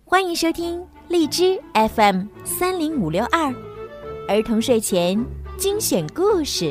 欢迎收听荔枝 FM30562儿童睡前精选故事。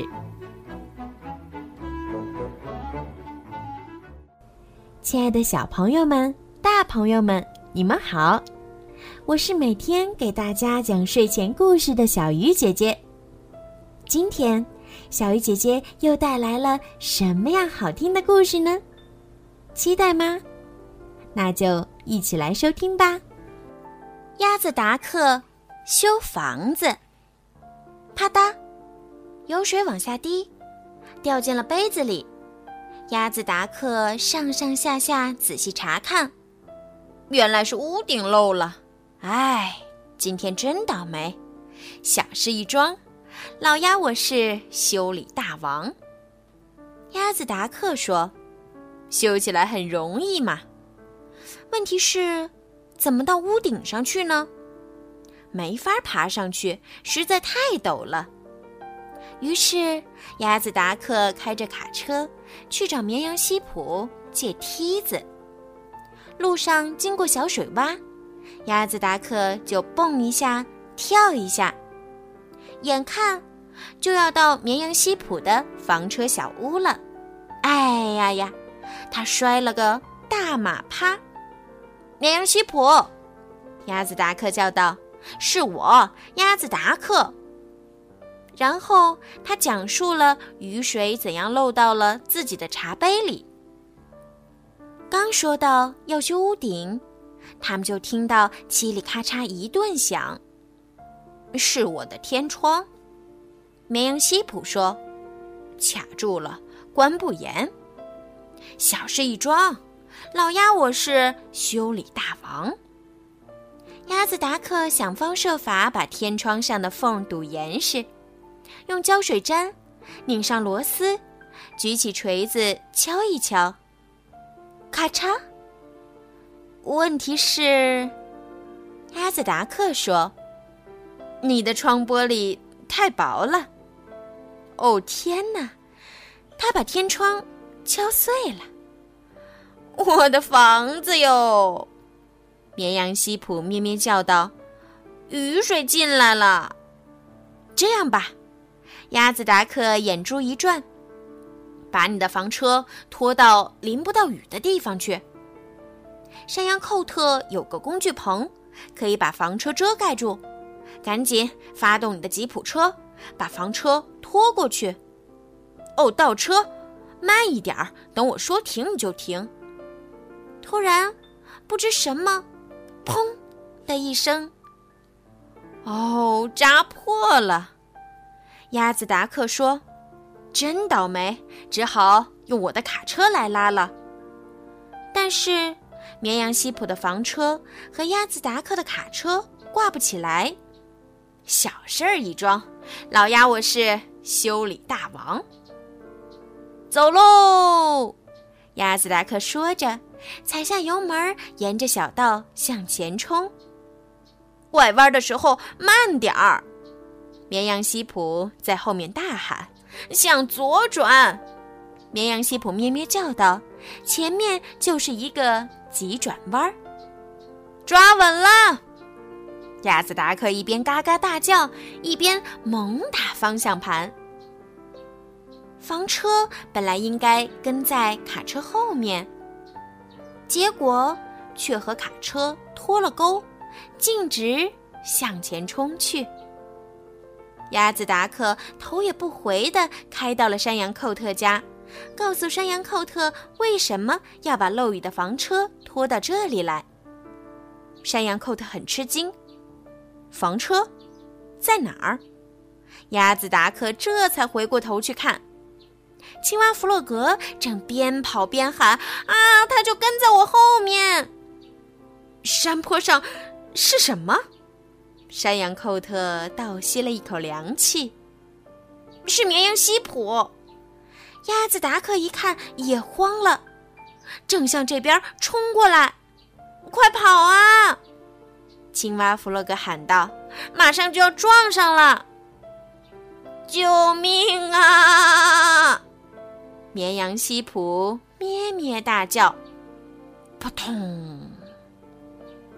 亲爱的小朋友们、大朋友们，你们好，我是每天给大家讲睡前故事的小鱼姐姐。今天小鱼姐姐又带来了什么样好听的故事呢？期待吗？那就一起来收听吧。鸭子达克修房子，啪嗒，有水往下滴，掉进了杯子里。鸭子达克上上下下仔细查看，原来是屋顶漏了。唉，今天真倒霉。小事一桩，老鸭我是修理大王。鸭子达克说，修起来很容易嘛。问题是怎么到屋顶上去呢？没法爬上去，实在太陡了。于是鸭子达克开着卡车去找绵羊西普借梯子。路上经过小水洼，鸭子达克就蹦一下跳一下，眼看就要到绵羊西普的房车小屋了。哎呀呀，他摔了个大马趴。绵羊西普，鸭子达克叫道，是我，鸭子达克。然后他讲述了雨水怎样漏到了自己的茶杯里。刚说到要修屋顶，他们就听到嘁里咔嚓一顿响。是我的天窗，绵羊西普说，卡住了，关不严。小事一桩，老鸭我是修理大王。鸭子达克想方设法把天窗上的缝堵严实，用胶水粘，拧上螺丝，举起锤子敲一敲，咔嚓。问题是，鸭子达克说，你的窗玻璃太薄了。哦天哪，他把天窗敲碎了。我的房子哟！绵羊西普咩咩叫道，雨水进来了。这样吧，鸭子达克眼珠一转，把你的房车拖到淋不到雨的地方去。山羊寇特有个工具棚，可以把房车遮盖住。赶紧发动你的吉普车，把房车拖过去。哦，倒车，慢一点儿，等我说停你就停。突然，不知什么，砰的一声，哦，扎破了。鸭子达克说，真倒霉，只好用我的卡车来拉了。但是绵羊西普的房车和鸭子达克的卡车挂不起来。小事儿一桩，老鸭我是修理大王。走喽！鸭子达克说着，踩下油门，沿着小道向前冲。拐弯的时候慢点儿！绵羊西普在后面大喊，向左转！绵羊西普咩咩叫道，前面就是一个急转弯。抓稳了！鸭子达克一边嘎嘎大叫，一边猛打方向盘。房车本来应该跟在卡车后面，结果却和卡车脱了钩，径直向前冲去。鸭子达克头也不回地开到了山羊寇特家，告诉山羊寇特为什么要把漏雨的房车拖到这里来。山羊寇特很吃惊，房车在哪儿？鸭子达克这才回过头去看，青蛙弗洛格正边跑边喊，啊，他就跟在我后面。山坡上是什么？山羊寇特倒吸了一口凉气，是绵羊西普。鸭子达克一看也慌了，正向这边冲过来。快跑啊！青蛙弗洛格喊道，马上就要撞上了。救命啊！绵羊西普咩咩大叫，扑通！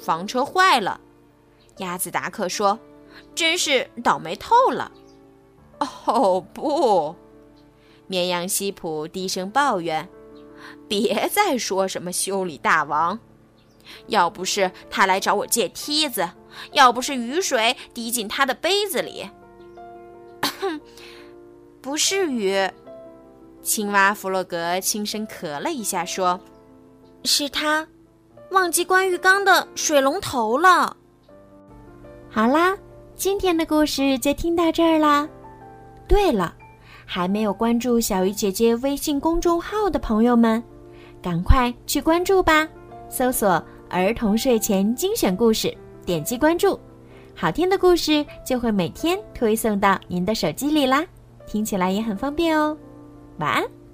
房车坏了。鸭子达克说：“真是倒霉透了。”哦不，绵羊西普低声抱怨：“别再说什么修理大王，要不是他来找我借梯子，要不是雨水滴进他的杯子里。”不是雨，青蛙弗洛格轻声咳了一下说：“是他忘记关浴缸的水龙头了。” 好啦，今天的故事就听到这儿啦。对了，还没有关注小鱼姐姐微信公众号的朋友们，赶快去关注吧，搜索儿童睡前精选故事，点击关注，好听的故事就会每天推送到您的手机里啦，听起来也很方便哦。晚安。